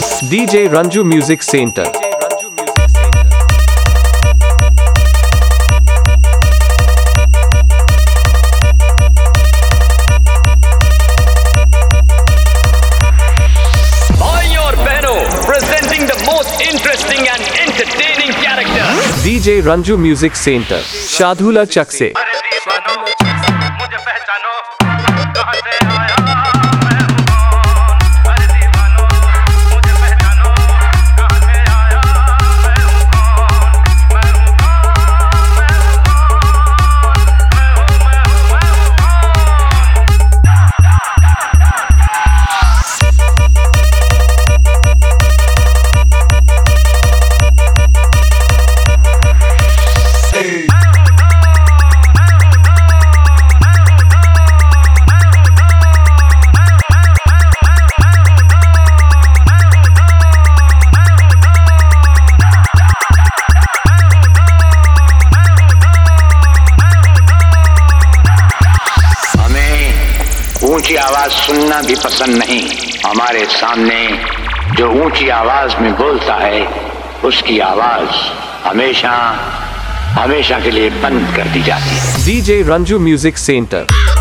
DJ Ranju Music Center. Presenting the most interesting and entertaining character. DJ Ranju Music Center. Shadhula Chak se. ऊंची आवाज सुनना भी पसंद नहीं। हमारे सामने जो ऊंची आवाज में बोलता है उसकी आवाज हमेशा हमेशा के लिए बंद कर दी जाती है। DJ Ranju Music Center.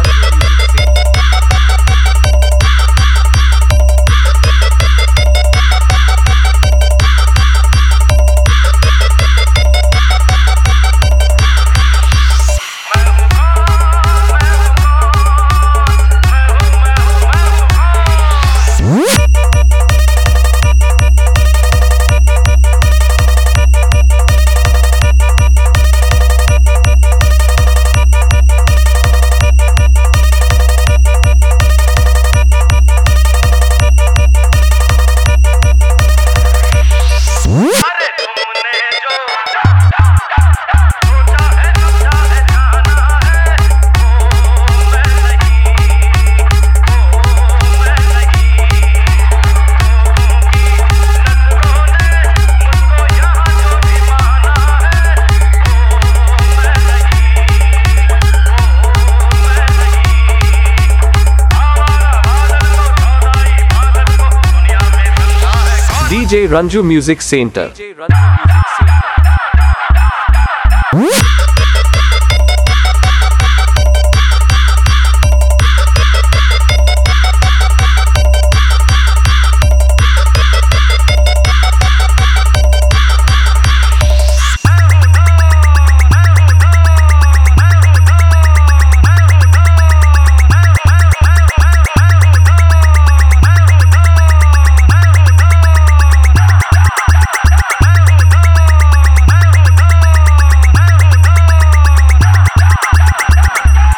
DJ Ranju Music Center.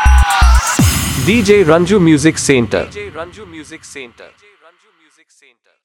DJ Ranju Music Center. DJ Ranju Music Center.